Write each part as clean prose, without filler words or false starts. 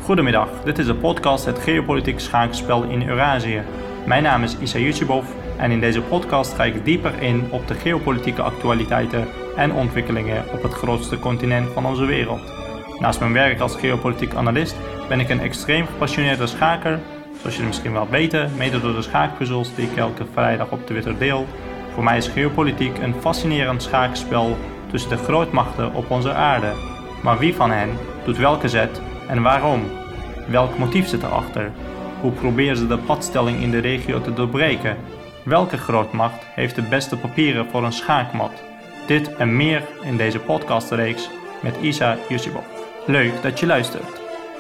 Goedemiddag, dit is de podcast Het Geopolitiek Schaakspel in Eurazië. Mijn naam is Isa Yusubov en in deze podcast ga ik dieper in op de geopolitieke actualiteiten en ontwikkelingen op het grootste continent van onze wereld. Naast mijn werk als geopolitiek analist ben ik een extreem gepassioneerde schaker, zoals jullie misschien wel weten, mede door de schaakpuzzels die ik elke vrijdag op Twitter deel. Voor mij is geopolitiek een fascinerend schaakspel tussen de grootmachten op onze aarde. Maar wie van hen doet welke zet en waarom? Welk motief zit erachter? Hoe proberen ze de padstelling in de regio te doorbreken? Welke grootmacht heeft de beste papieren voor een schaakmat? Dit en meer in deze podcastreeks met Isa Yusubov. Leuk dat je luistert.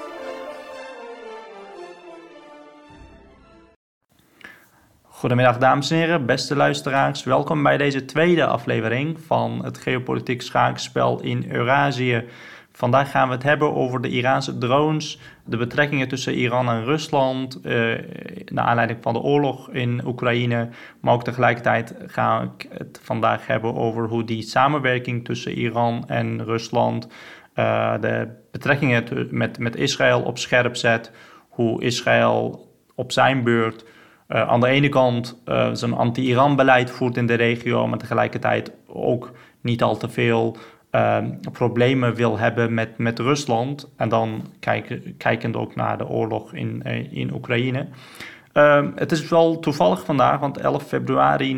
Goedemiddag dames en heren, beste luisteraars. Welkom bij deze tweede aflevering van het geopolitiek schaakspel in Eurazië. Vandaag gaan we het hebben over de Iraanse drones, de betrekkingen tussen Iran en Rusland, naar aanleiding van de oorlog in Oekraïne. Maar ook tegelijkertijd ga ik het vandaag hebben over hoe die samenwerking tussen Iran en Rusland de betrekkingen met Israël op scherp zet. Hoe Israël op zijn beurt aan de ene kant zijn anti-Iran beleid voert in de regio, maar tegelijkertijd ook niet al te veel problemen wil hebben met Rusland. En dan kijkend ook naar de oorlog in Oekraïne. Het is wel toevallig vandaag, want 11 februari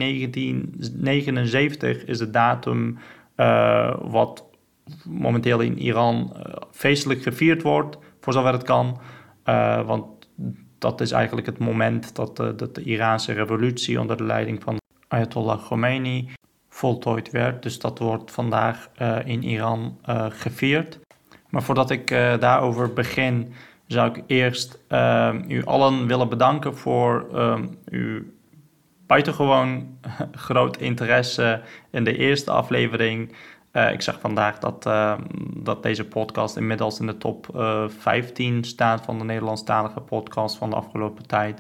1979 is de datum wat momenteel in Iran feestelijk gevierd wordt, voor zover het kan. Want dat is eigenlijk het moment dat de Iraanse revolutie onder de leiding van Ayatollah Khomeini voltooid werd. Dus dat wordt vandaag in Iran gevierd. Maar voordat ik daarover begin, zou ik eerst u allen willen bedanken voor uw buitengewoon groot interesse in de eerste aflevering. Ik zag vandaag dat deze podcast inmiddels in de top 15 staat van de Nederlandstalige podcast van de afgelopen tijd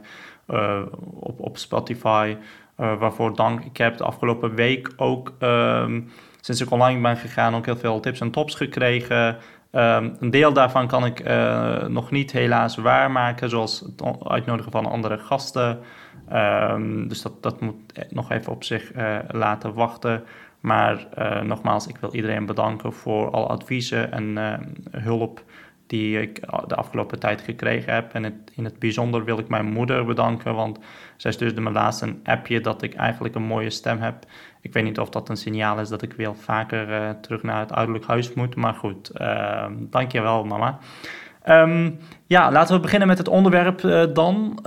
op Spotify. Waarvoor dank. Ik heb de afgelopen week ook, sinds ik online ben gegaan, ook heel veel tips en tops gekregen. Een deel daarvan kan ik nog niet helaas waarmaken, zoals het uitnodigen van andere gasten. Dus dat moet nog even op zich laten wachten. Maar nogmaals, ik wil iedereen bedanken voor alle adviezen en hulp die ik de afgelopen tijd gekregen heb. En in het bijzonder wil ik mijn moeder bedanken, want zij stuurde me laatst een appje dat ik eigenlijk een mooie stem heb. Ik weet niet of dat een signaal is dat ik weer vaker terug naar het ouderlijk huis moet, maar goed, dankjewel mama. Laten we beginnen met het onderwerp dan.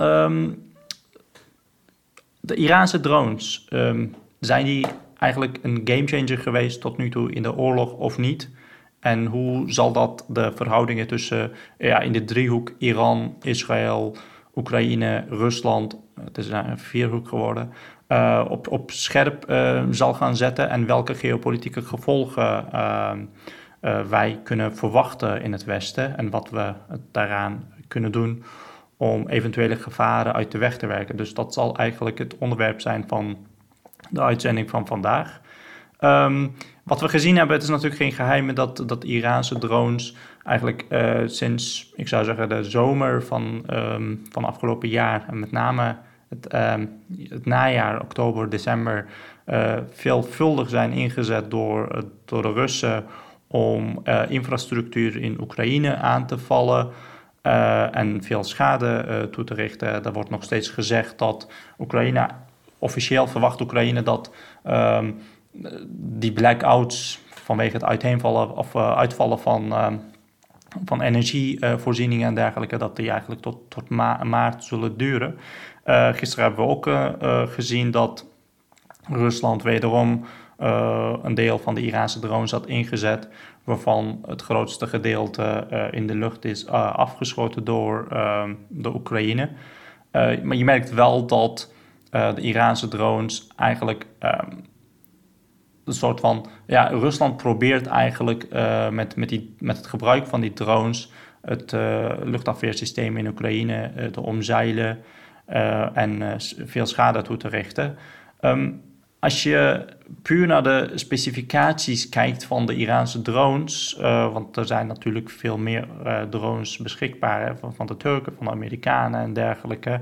De Iraanse drones, zijn die eigenlijk een gamechanger geweest tot nu toe in de oorlog of niet? En hoe zal dat de verhoudingen tussen in de driehoek Iran, Israël, Oekraïne, Rusland, het is een vierhoek geworden, op scherp zal gaan zetten en welke geopolitieke gevolgen wij kunnen verwachten in het Westen en wat we daaraan kunnen doen om eventuele gevaren uit de weg te werken. Dus dat zal eigenlijk het onderwerp zijn van de uitzending van vandaag. Wat we gezien hebben, het is natuurlijk geen geheim dat Iraanse drones eigenlijk sinds, ik zou zeggen, de zomer van afgelopen jaar en met name het najaar, oktober, december, veelvuldig zijn ingezet door de Russen om infrastructuur in Oekraïne aan te vallen en veel schade toe te richten. Er wordt nog steeds gezegd dat officieel verwacht Oekraïne dat die blackouts vanwege het uitvallen van energievoorzieningen en dergelijke, dat die eigenlijk tot maart zullen duren. Gisteren hebben we ook gezien dat Rusland wederom een deel van de Iraanse drones had ingezet, waarvan het grootste gedeelte in de lucht is afgeschoten door de Oekraïne. Maar je merkt wel dat de Iraanse drones eigenlijk een soort van, Rusland probeert eigenlijk met het gebruik van die drones het luchtafweersysteem in Oekraïne te omzeilen en veel schade toe te richten. als je puur naar de specificaties kijkt van de Iraanse drones, want er zijn natuurlijk veel meer drones beschikbaar, hè, van de Turken, van de Amerikanen en dergelijke.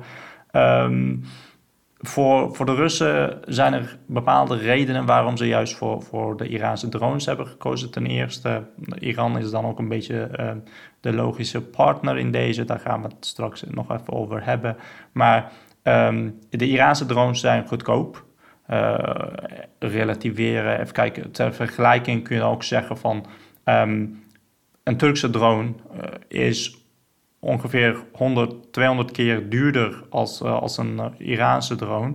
Voor de Russen zijn er bepaalde redenen waarom ze juist voor de Iraanse drones hebben gekozen. Ten eerste, Iran is dan ook een beetje de logische partner in deze. Daar gaan we het straks nog even over hebben. Maar de Iraanse drones zijn goedkoop. Relativeren, even kijken, ter vergelijking kun je ook zeggen van een Turkse drone is ongeveer 100, 200 keer duurder als een Iraanse drone.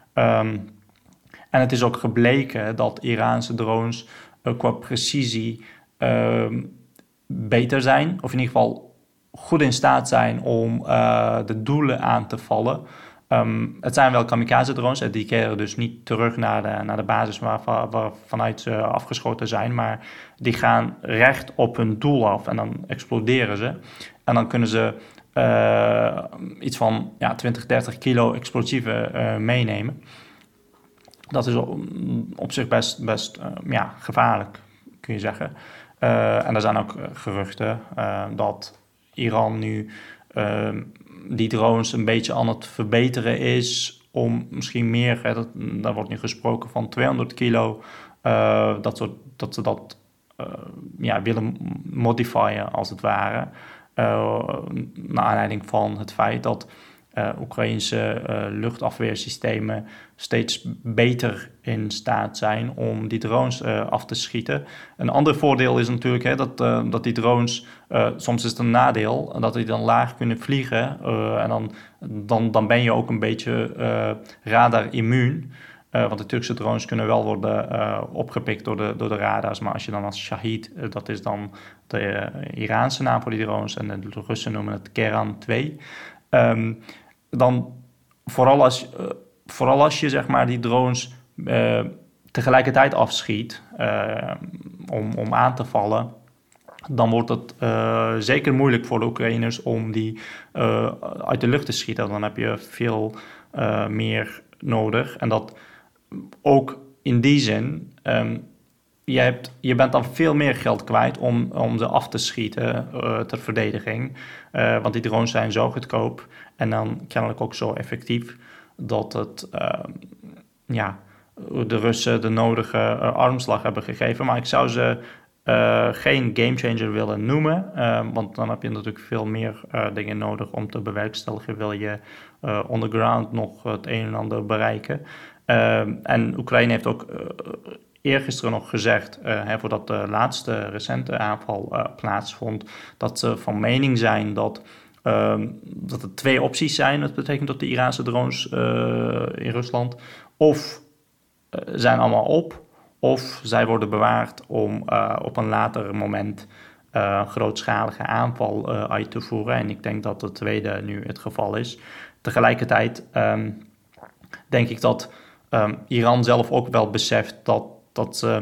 En het is ook gebleken dat Iraanse drones qua precisie beter zijn, of in ieder geval goed in staat zijn om de doelen aan te vallen. Het zijn wel kamikaze-drones, die keren dus niet terug naar de basis vanuit ze afgeschoten zijn, maar die gaan recht op hun doel af en dan exploderen ze. En dan kunnen ze iets van 20, 30 kilo explosieven meenemen. Dat is op zich best gevaarlijk, kun je zeggen. En er zijn ook geruchten dat Iran nu die drones een beetje aan het verbeteren is om misschien meer, daar wordt nu gesproken van 200 kilo, dat ze dat willen modifieren als het ware. Naar aanleiding van het feit dat Oekraïnse luchtafweersystemen steeds beter in staat zijn om die drones af te schieten. Een ander voordeel is natuurlijk dat die drones, soms is het een nadeel, dat die dan laag kunnen vliegen. En dan ben je ook een beetje radar-immuun. Want de Turkse drones kunnen wel worden opgepikt door de radars. Maar als je dan als Shahid, dat is dan de Iraanse naam voor die drones, en de Russen noemen het Keran 2. Dan vooral als je zeg maar die drones tegelijkertijd afschiet om aan te vallen, dan wordt het zeker moeilijk voor de Oekraïners om die uit de lucht te schieten. Dan heb je veel meer nodig. En dat ook in die zin, je bent dan veel meer geld kwijt om ze af te schieten ter verdediging. Want die drones zijn zo goedkoop en dan kennelijk ook zo effectief dat het de Russen de nodige armslag hebben gegeven. Maar ik zou ze geen gamechanger willen noemen, want dan heb je natuurlijk veel meer dingen nodig om te bewerkstelligen. Wil je on the ground nog het een en ander bereiken. En Oekraïne heeft ook eergisteren nog gezegd, voordat de laatste recente aanval plaatsvond, dat ze van mening zijn dat er twee opties zijn. Dat betekent dat de Iraanse drones in Rusland of zijn allemaal op, of zij worden bewaard om op een later moment grootschalige aanval uit te voeren. En ik denk dat het tweede nu het geval is. Tegelijkertijd denk ik dat Iran zelf ook wel beseft dat ze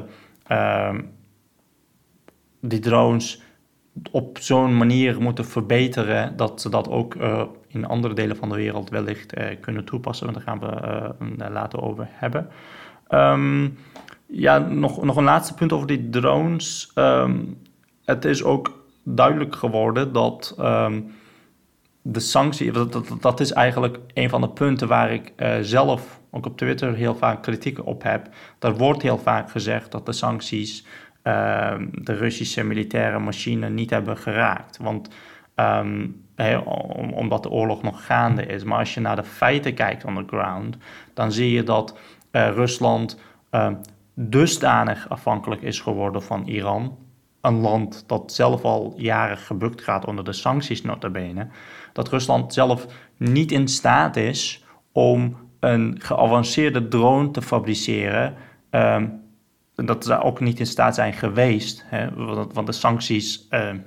die drones op zo'n manier moeten verbeteren dat ze dat ook in andere delen van de wereld wellicht kunnen toepassen. Want daar gaan we later over hebben. Nog een laatste punt over die drones. Het is ook duidelijk geworden dat de sanctie, dat is eigenlijk een van de punten waar ik zelf ook op Twitter heel vaak kritiek op heb. Daar wordt heel vaak gezegd dat de sancties de Russische militaire machine niet hebben geraakt. Want omdat de oorlog nog gaande is. Maar als je naar de feiten kijkt on the ground, dan zie je dat Rusland dusdanig afhankelijk is geworden van Iran. Een land dat zelf al jaren gebukt gaat onder de sancties nota bene. Dat Rusland zelf niet in staat is om een geavanceerde drone te fabriceren. Dat ze ook niet in staat zijn geweest. Want de sancties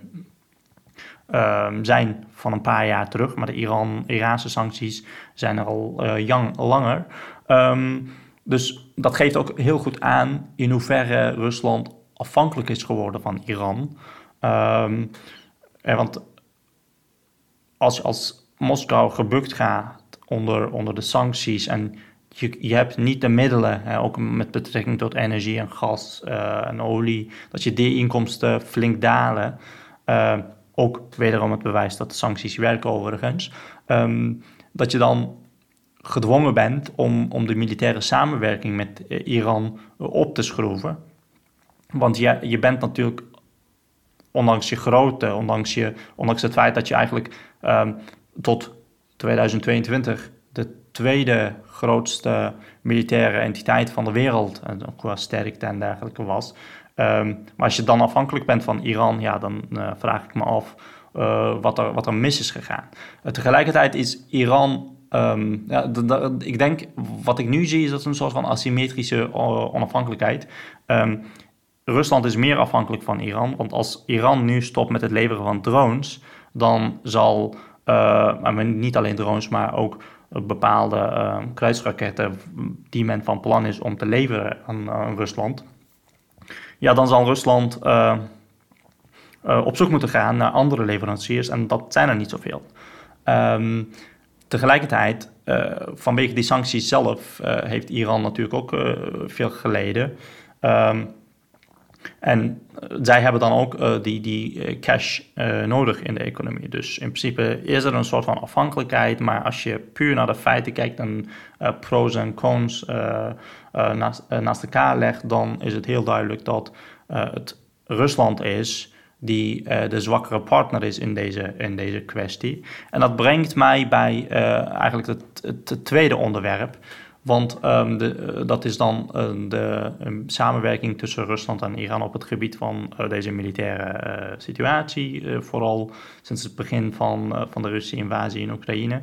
zijn van een paar jaar terug. Maar de Iraanse sancties zijn er al langer. Dus dat geeft ook heel goed aan in hoeverre Rusland afhankelijk is geworden van Iran. Want als Moskou gebukt gaat onder de sancties en je hebt niet de middelen, ook met betrekking tot energie en gas en olie, dat je die inkomsten flink dalen. Ook wederom het bewijs dat de sancties werken overigens. Dat je dan gedwongen bent om de militaire samenwerking met Iran op te schroeven. Want je bent natuurlijk, ondanks je grootte, ondanks het feit dat je eigenlijk tot 2022 de tweede grootste militaire entiteit van de wereld, en ook qua sterkte en dergelijke was. Maar als je dan afhankelijk bent van Iran, ja, dan vraag ik me af wat er mis is gegaan. Tegelijkertijd is Iran, ik denk, wat ik nu zie is dat een soort van asymmetrische onafhankelijkheid. Rusland is meer afhankelijk van Iran, want als Iran nu stopt met het leveren van drones, dan zal, niet alleen drones, maar ook bepaalde kruisraketten die men van plan is om te leveren aan Rusland. Ja, dan zal Rusland op zoek moeten gaan naar andere leveranciers en dat zijn er niet zoveel. Tegelijkertijd, vanwege die sancties zelf, heeft Iran natuurlijk ook veel geleden. En zij hebben dan ook die cash nodig in de economie. Dus in principe is er een soort van afhankelijkheid. Maar als je puur naar de feiten kijkt en pros en cons naast elkaar legt, dan is het heel duidelijk dat het Rusland is die de zwakkere partner is in deze kwestie. En dat brengt mij bij eigenlijk het tweede onderwerp. Want dat is dan de samenwerking tussen Rusland en Iran op het gebied van deze militaire situatie. Vooral sinds het begin van de Russische invasie in Oekraïne.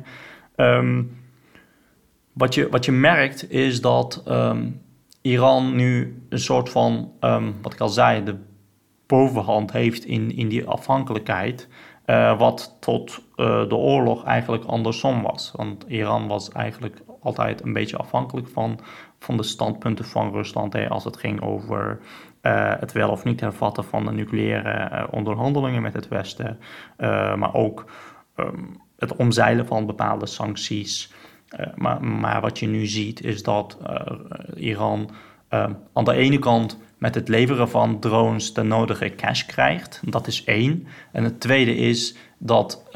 Wat je merkt is dat Iran nu een soort van, wat ik al zei, de bovenhand heeft in die afhankelijkheid. Wat tot de oorlog eigenlijk andersom was. Want Iran was eigenlijk altijd een beetje afhankelijk van de standpunten van Rusland. Als het ging over het wel of niet hervatten van de nucleaire onderhandelingen met het Westen. Maar ook het omzeilen van bepaalde sancties. Maar wat je nu ziet is dat Iran aan de ene kant met het leveren van drones de nodige cash krijgt. Dat is één. En het tweede is dat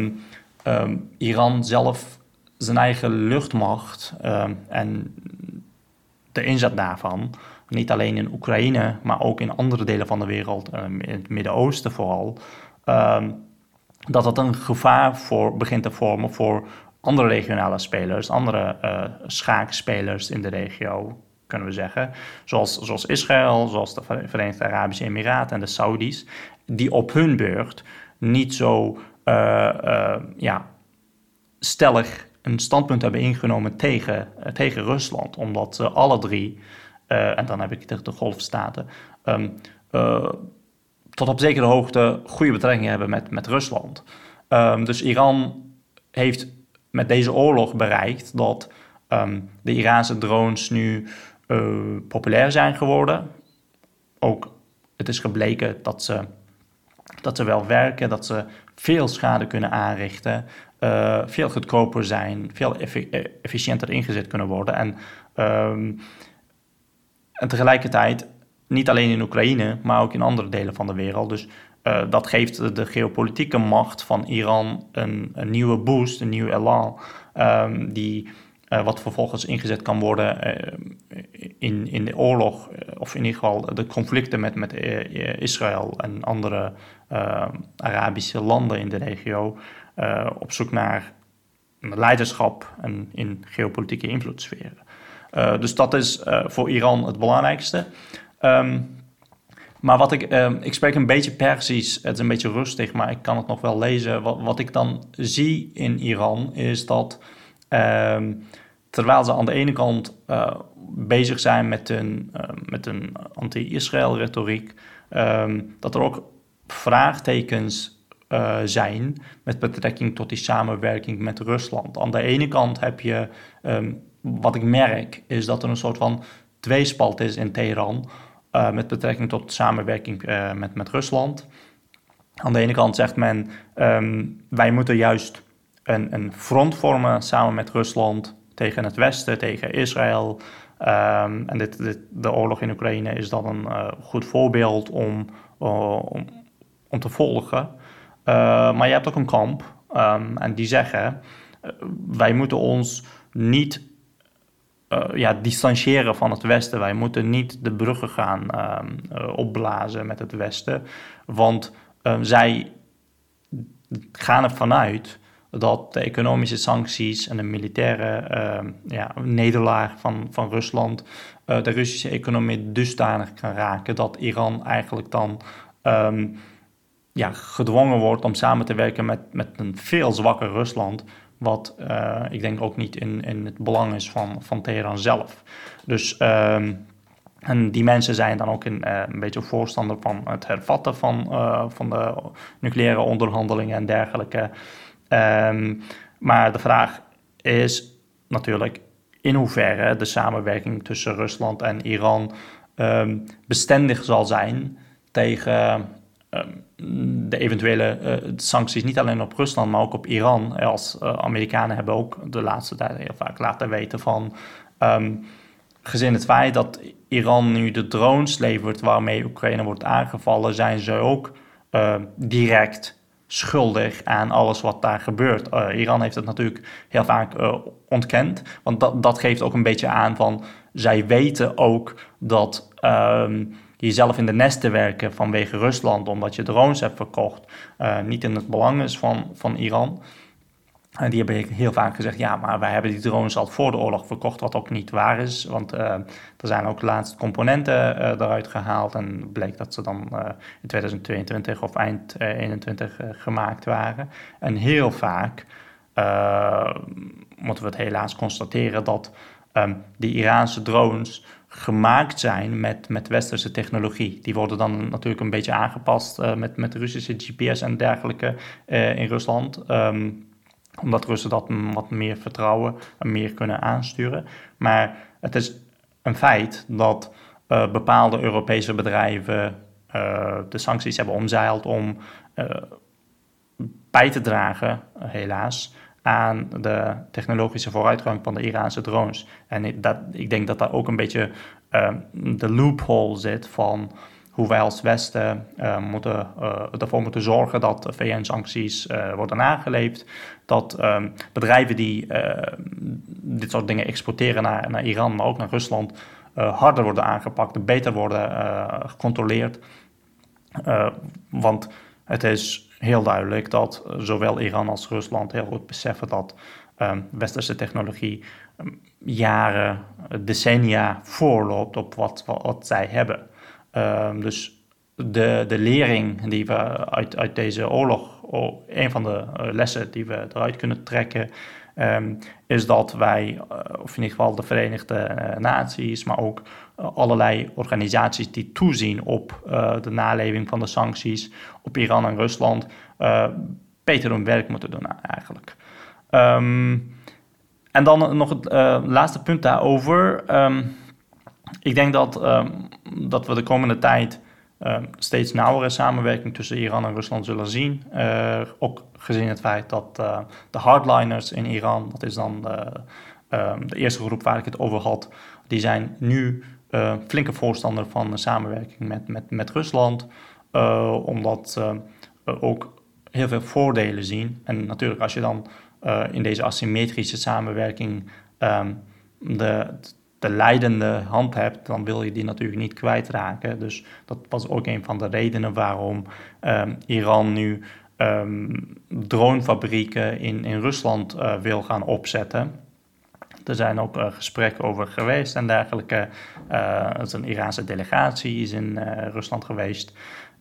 Iran zelf zijn eigen luchtmacht en de inzet daarvan, niet alleen in Oekraïne, maar ook in andere delen van de wereld, in het Midden-Oosten vooral, dat een gevaar begint te vormen voor andere regionale spelers, andere schaakspelers in de regio, kunnen we zeggen. Zoals Israël, zoals de Verenigde Arabische Emiraten en de Saudis, die op hun beurt niet zo stellig een standpunt hebben ingenomen tegen Rusland. Omdat ze alle drie, en dan heb ik de golfstaten, tot op zekere hoogte goede betrekkingen hebben met Rusland. Dus Iran heeft met deze oorlog bereikt dat de Iraanse drones nu populair zijn geworden. Ook het is gebleken dat ze wel werken, dat ze veel schade kunnen aanrichten, veel goedkoper zijn, veel efficiënter ingezet kunnen worden. En tegelijkertijd, niet alleen in Oekraïne, maar ook in andere delen van de wereld. Dus dat geeft de geopolitieke macht van Iran een nieuwe boost, een nieuw elan, wat vervolgens ingezet kan worden in de oorlog, of in ieder geval de conflicten met Israël en andere Arabische landen in de regio, op zoek naar leiderschap en in geopolitieke invloedssferen. Dus dat is voor Iran het belangrijkste. Maar ik spreek een beetje Persisch, het is een beetje rustig, maar ik kan het nog wel lezen. Wat ik dan zie in Iran is dat terwijl ze aan de ene kant bezig zijn met een anti-Israël retoriek, dat er ook vraagtekens zijn met betrekking tot die samenwerking met Rusland. Aan de ene kant heb je, wat ik merk, is dat er een soort van tweespalt is in Teheran met betrekking tot samenwerking met Rusland. Aan de ene kant zegt men, wij moeten juist een front vormen samen met Rusland, tegen het Westen, tegen Israël. En de oorlog in Oekraïne is dan een goed voorbeeld om te volgen. Maar je hebt ook een kamp en die zeggen, wij moeten ons niet distancieren van het Westen. Wij moeten niet de bruggen gaan opblazen met het Westen, want zij gaan ervan uit dat de economische sancties en de militaire nederlaag van Rusland de Russische economie dusdanig kan raken dat Iran eigenlijk dan gedwongen wordt om samen te werken met een veel zwakker Rusland, wat ik denk ook niet in het belang is van Teheran zelf. Dus en die mensen zijn dan ook een beetje voorstander van het hervatten van de nucleaire onderhandelingen en dergelijke. Maar de vraag is natuurlijk in hoeverre de samenwerking tussen Rusland en Iran bestendig zal zijn tegen de eventuele sancties, niet alleen op Rusland, maar ook op Iran. Als Amerikanen hebben ook de laatste tijd heel vaak laten weten van gezien het feit dat Iran nu de drones levert waarmee Oekraïne wordt aangevallen, zijn ze ook direct schuldig aan alles wat daar gebeurt. Iran heeft het natuurlijk heel vaak ontkend, want dat geeft ook een beetje aan van zij weten ook dat jezelf in de nest te werken vanwege Rusland, omdat je drones hebt verkocht, niet in het belang is van Iran. En die hebben heel vaak gezegd, ja, maar wij hebben die drones al voor de oorlog verkocht, wat ook niet waar is. Want er zijn ook laatst componenten eruit gehaald en bleek dat ze dan in 2022 of eind 2021 gemaakt waren. En heel vaak moeten we het helaas constateren dat die Iraanse drones gemaakt zijn met westerse technologie. Die worden dan natuurlijk een beetje aangepast met Russische GPS en dergelijke in Rusland. Omdat Russen dat wat meer vertrouwen en meer kunnen aansturen. Maar het is een feit dat bepaalde Europese bedrijven de sancties hebben omzeild om bij te dragen, helaas, aan de technologische vooruitgang van de Iraanse drones. En ik denk dat daar ook een beetje de loophole zit van hoe wij als Westen ervoor moeten zorgen dat de VN-sancties worden nageleefd. Dat bedrijven die dit soort dingen exporteren naar Iran, maar ook naar Rusland, harder worden aangepakt, beter worden gecontroleerd. Want het is heel duidelijk dat zowel Iran als Rusland heel goed beseffen dat westerse technologie jaren, decennia voorloopt op wat zij hebben. Dus de lering die we uit deze oorlog, een van de lessen die we eruit kunnen trekken, is dat wij, of in ieder geval de Verenigde Naties, maar ook allerlei organisaties die toezien op de naleving van de sancties op Iran en Rusland, beter hun werk moeten doen eigenlijk. En dan nog het laatste punt daarover. Ik denk dat we de komende tijd steeds nauwere samenwerking tussen Iran en Rusland zullen zien. Ook gezien het feit dat de hardliners in Iran, dat is dan de eerste groep waar ik het over had, die zijn nu flinke voorstander van de samenwerking met Rusland. Omdat ze ook heel veel voordelen zien. En natuurlijk als je dan in deze asymmetrische samenwerking de leidende hand hebt, dan wil je die natuurlijk niet kwijtraken. Dus dat was ook een van de redenen waarom Iran nu dronefabrieken in Rusland wil gaan opzetten. Er zijn ook gesprekken over geweest en dergelijke. Er is een Iraanse delegatie is in Rusland geweest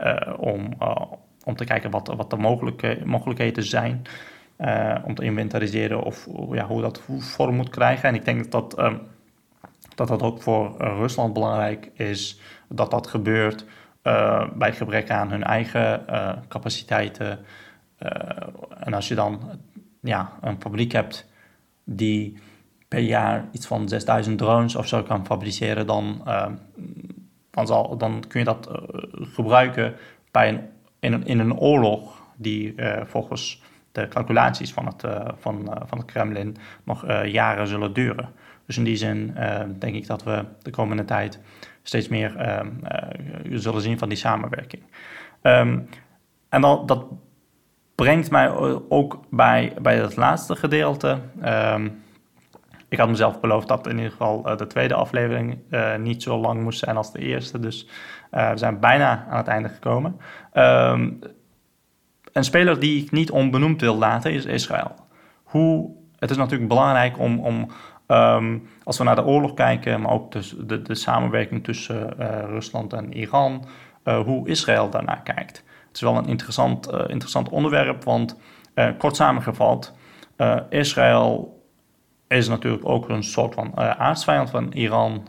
om te kijken wat de mogelijkheden zijn. Om te inventariseren hoe dat vorm moet krijgen. En ik denk dat ook voor Rusland belangrijk is dat gebeurt bij gebrek aan hun eigen capaciteiten. En als je dan een fabriek hebt die per jaar iets van 6000 drones of zo kan fabriceren, dan kun je dat gebruiken in een oorlog die volgens de calculaties van het Kremlin nog jaren zullen duren. Dus in die zin denk ik dat we de komende tijd steeds meer zullen zien van die samenwerking. En dat brengt mij ook bij het laatste gedeelte. Ik had mezelf beloofd dat in ieder geval de tweede aflevering niet zo lang moest zijn als de eerste. Dus we zijn bijna aan het einde gekomen. Een speler die ik niet onbenoemd wil laten is Israël. Het is natuurlijk belangrijk om als we naar de oorlog kijken, maar ook de samenwerking tussen Rusland en Iran, hoe Israël daarnaar kijkt. Het is wel een interessant onderwerp, want kort samengevat, Israël is natuurlijk ook een soort van aardsvijand van Iran.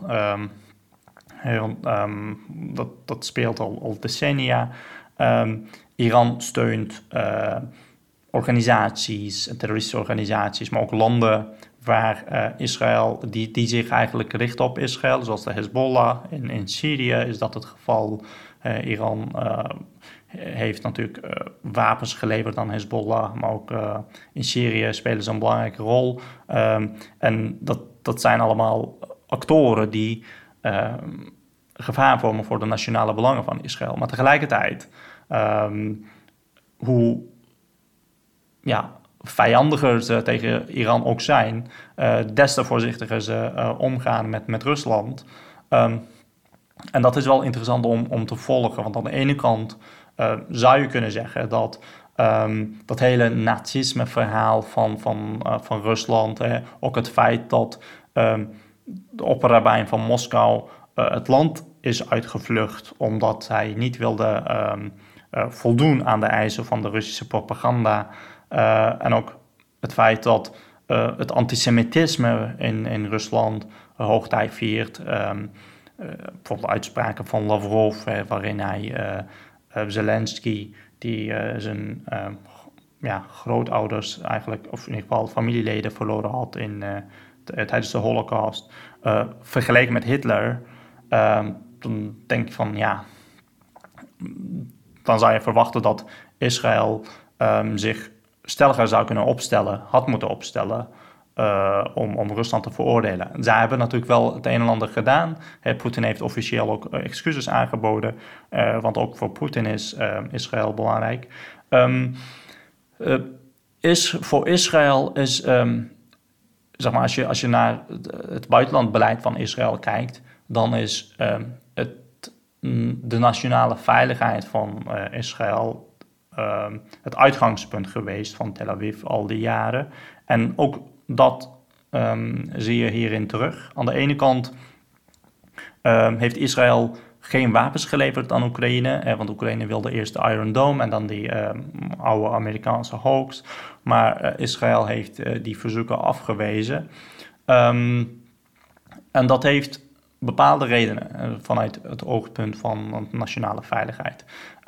Dat speelt al decennia. Iran steunt organisaties, terroristische organisaties, maar ook landen waar Israël, die zich eigenlijk richten op Israël, zoals de Hezbollah. In Syrië is dat het geval. Iran heeft natuurlijk wapens geleverd aan Hezbollah, maar ook in Syrië spelen ze een belangrijke rol. En dat zijn allemaal actoren die gevaar vormen voor de nationale belangen van Israël. Maar tegelijkertijd, hoe vijandiger ze tegen Iran ook zijn, des te voorzichtiger ze omgaan met Rusland. En dat is wel interessant om te volgen, want aan de ene kant zou je kunnen zeggen dat hele nazisme-verhaal van Rusland, ook het feit dat de opperrabijn van Moskou het land is uitgevlucht omdat hij niet wilde voldoen aan de eisen van de Russische propaganda. En ook het feit dat het antisemitisme in Rusland hoogtij viert. Bijvoorbeeld uitspraken van Lavrov, waarin hij Zelensky, die zijn grootouders eigenlijk, of in ieder geval familieleden verloren had tijdens de Holocaust, vergeleken met Hitler. Dan denk ik van dan zou je verwachten dat Israël zich stelliger zou kunnen had moeten opstellen om Rusland te veroordelen. Zij hebben natuurlijk wel het een en ander gedaan. Poetin heeft officieel ook excuses aangeboden, want ook voor Poetin is Israël belangrijk. Voor Israël is, zeg maar, als je naar het buitenlandbeleid van Israël kijkt, dan is de nationale veiligheid van Israël het uitgangspunt geweest van Tel Aviv al die jaren. En ook dat zie je hierin terug. Aan de ene kant heeft Israël geen wapens geleverd aan Oekraïne, want Oekraïne wilde eerst de Iron Dome en dan die oude Amerikaanse hoax. Maar Israël heeft die verzoeken afgewezen. En dat heeft bepaalde redenen vanuit het oogpunt van nationale veiligheid.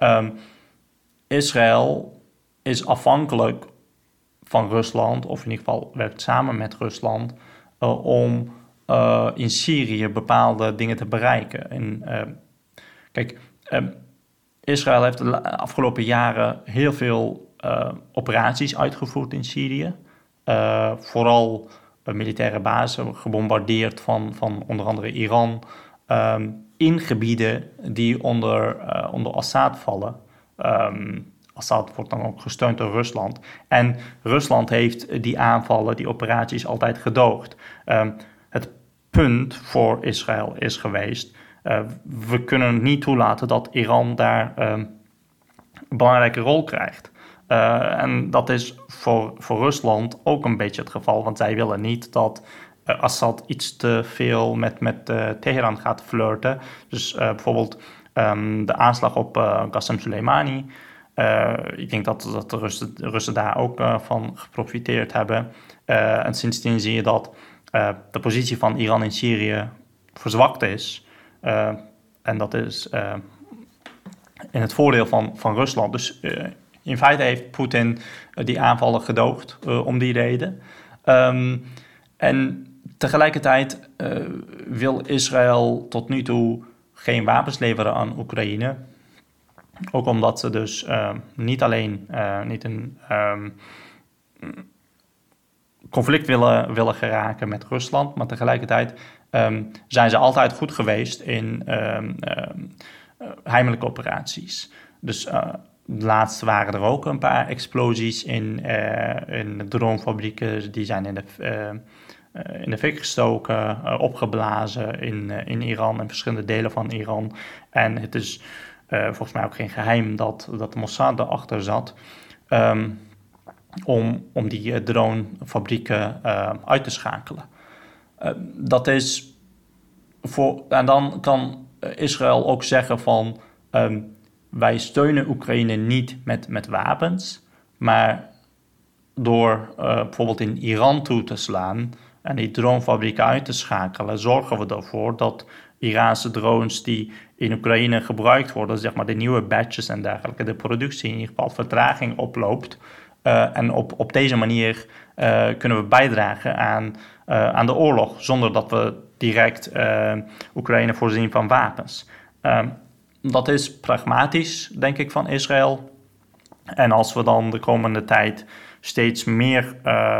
Israël is afhankelijk van Rusland, of in ieder geval werkt samen met Rusland, om in Syrië bepaalde dingen te bereiken. Israël heeft de afgelopen jaren heel veel operaties uitgevoerd in Syrië. Vooral militaire bases gebombardeerd van onder andere Iran in gebieden die onder Assad vallen. Assad wordt dan ook gesteund door Rusland. En Rusland heeft die aanvallen, die operaties altijd gedoogd. Het punt voor Israël is geweest, we kunnen niet toelaten dat Iran daar een belangrijke rol krijgt. En dat is voor Rusland ook een beetje het geval, want zij willen niet dat Assad iets te veel met Teheran gaat flirten. Dus bijvoorbeeld de aanslag op Qasem Soleimani. Ik denk dat de Russen daar ook van geprofiteerd hebben. En sindsdien zie je dat de positie van Iran in Syrië verzwakt is. En dat is in het voordeel van Rusland. Dus in feite heeft Poetin die aanvallen gedoogd om die reden. En tegelijkertijd wil Israël tot nu toe geen wapens leveren aan Oekraïne. Ook omdat ze dus niet alleen niet een conflict willen geraken met Rusland, maar tegelijkertijd zijn ze altijd goed geweest in heimelijke operaties. Dus laatst waren er ook een paar explosies in dronefabrieken. Die zijn in de fik gestoken, opgeblazen in Iran en verschillende delen van Iran. En het is volgens mij ook geen geheim dat de Mossad erachter zat om die dronefabrieken uit te schakelen. Dat is en dan kan Israël ook zeggen van wij steunen Oekraïne niet met wapens, maar door bijvoorbeeld in Iran toe te slaan en die dronefabrieken uit te schakelen, zorgen we ervoor dat Iraanse drones die in Oekraïne gebruikt worden, zeg maar de nieuwe batches en dergelijke, de productie in ieder geval vertraging oploopt. En op deze manier kunnen we bijdragen aan de oorlog, zonder dat we direct Oekraïne voorzien van wapens. Dat is pragmatisch, denk ik, van Israël. En als we dan de komende tijd steeds meer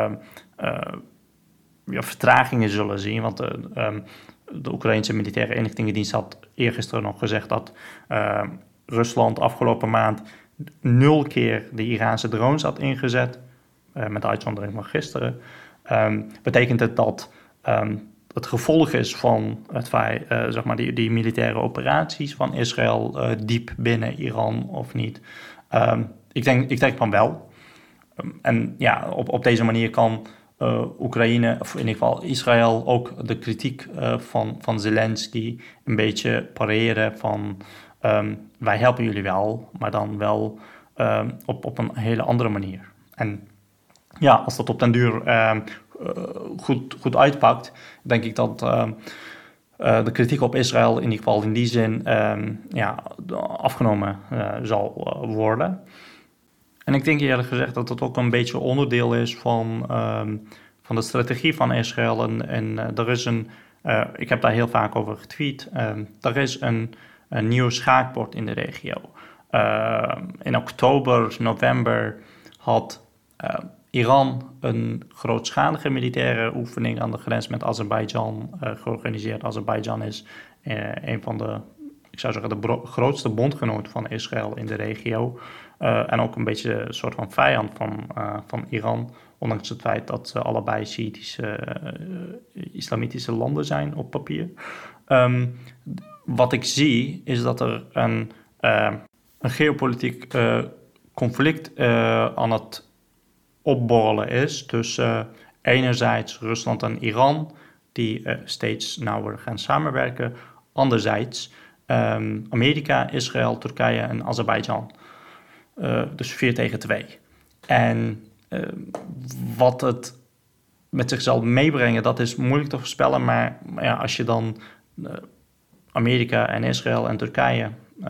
vertragingen zullen zien, want de Oekraïnse militaire inlichtingendienst had eergisteren nog gezegd dat Rusland afgelopen maand 0 keer de Iraanse drones had ingezet, met de uitzondering van gisteren. Betekent het dat het gevolg is van het feit, zeg maar die militaire operaties van Israël diep binnen Iran of niet? Ik denk van wel. En ja, op deze manier kan Oekraïne, of in ieder geval Israël, ook de kritiek van Zelensky een beetje pareren van wij helpen jullie wel, maar dan wel op een hele andere manier. En ja, als dat op den duur goed uitpakt, denk ik dat de kritiek op Israël in ieder geval in die zin afgenomen zal worden. En ik denk eerlijk gezegd dat het ook een beetje onderdeel is van de strategie van Israël. En er is ik heb daar heel vaak over getweet, er is een nieuw schaakbord in de regio. In oktober, november had Iran een grootschalige militaire oefening aan de grens met Azerbeidzjan georganiseerd. Azerbeidzjan is een van de, ik zou zeggen, de grootste bondgenoot van Israël in de regio. En ook een beetje een soort van vijand van Iran, ondanks het feit dat ze allebei Sjiitische islamitische landen zijn op papier. Wat ik zie is dat er een geopolitiek conflict aan het opborrelen is tussen enerzijds Rusland en Iran, die steeds nauwer gaan samenwerken. Anderzijds Amerika, Israël, Turkije en Azerbeidzjan. Dus 4 tegen 2. En wat het met zich zal meebrengen, dat is moeilijk te voorspellen. Maar ja, als je dan Amerika en Israël en Turkije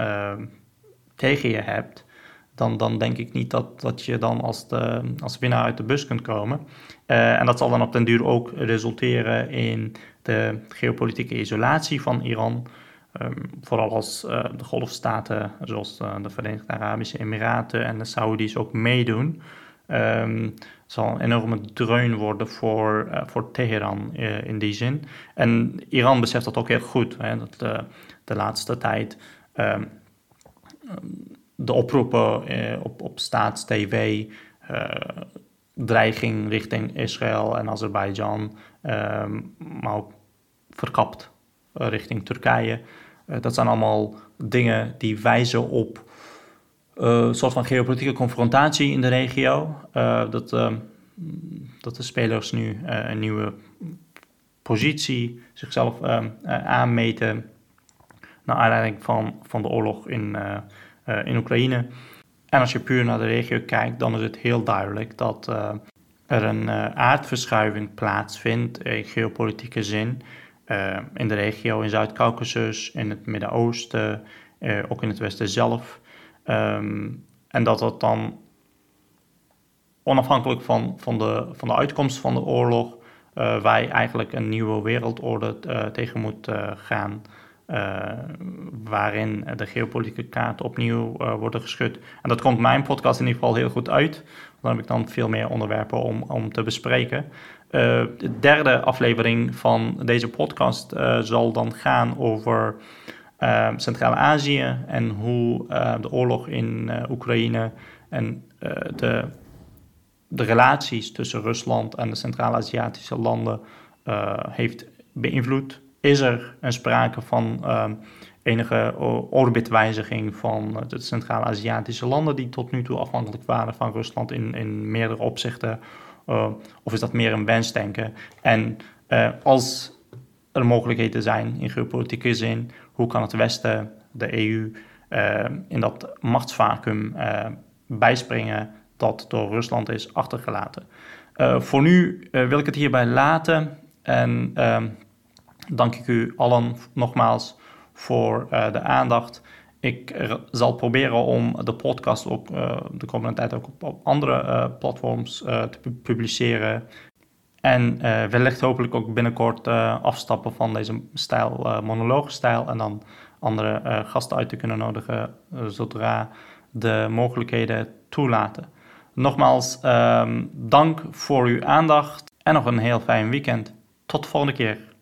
tegen je hebt, dan denk ik niet dat je dan als winnaar uit de bus kunt komen. En dat zal dan op den duur ook resulteren in de geopolitieke isolatie van Iran. Vooral als de golfstaten, zoals de Verenigde Arabische Emiraten en de Saoedi's ook meedoen. Zal een enorme dreun worden voor Teheran in die zin. En Iran beseft dat ook heel goed. Hè, dat de laatste tijd de oproepen op staatstv, dreiging richting Israël en Azerbeidzjan, maar ook verkapt richting Turkije. Dat zijn allemaal dingen die wijzen op een soort van geopolitieke confrontatie in de regio. Dat de spelers nu een nieuwe positie zichzelf aanmeten naar aanleiding van de oorlog in Oekraïne. En als je puur naar de regio kijkt, dan is het heel duidelijk dat er een aardverschuiving plaatsvindt in geopolitieke zin. In de regio in Zuid-Caucasus, in het Midden-Oosten, ook in het Westen zelf. En dat dan onafhankelijk van de uitkomst van de oorlog wij eigenlijk een nieuwe wereldorde tegen moet gaan. waarin de geopolitieke kaart opnieuw worden geschud. En dat komt mijn podcast in ieder geval heel goed uit. Dan heb ik dan veel meer onderwerpen om te bespreken. De derde aflevering van deze podcast zal dan gaan over Centraal-Azië en hoe de oorlog in Oekraïne en de relaties tussen Rusland en de Centraal-Aziatische landen heeft beïnvloed. Is er een sprake van enige orbitwijziging van de Centraal-Aziatische landen die tot nu toe afhankelijk waren van Rusland in meerdere opzichten? Of is dat meer een wensdenken? En als er mogelijkheden zijn in geopolitieke zin, hoe kan het Westen, de EU, in dat machtsvacuum bijspringen dat door Rusland is achtergelaten? Voor nu wil ik het hierbij laten en dank ik u allen nogmaals voor de aandacht. Ik zal proberen om de podcast op de komende tijd ook op andere platforms te publiceren. En wellicht hopelijk ook binnenkort afstappen van deze stijl, monoloogstijl, en dan andere gasten uit te kunnen nodigen zodra de mogelijkheden toelaten. Nogmaals, dank voor uw aandacht en nog een heel fijn weekend. Tot de volgende keer.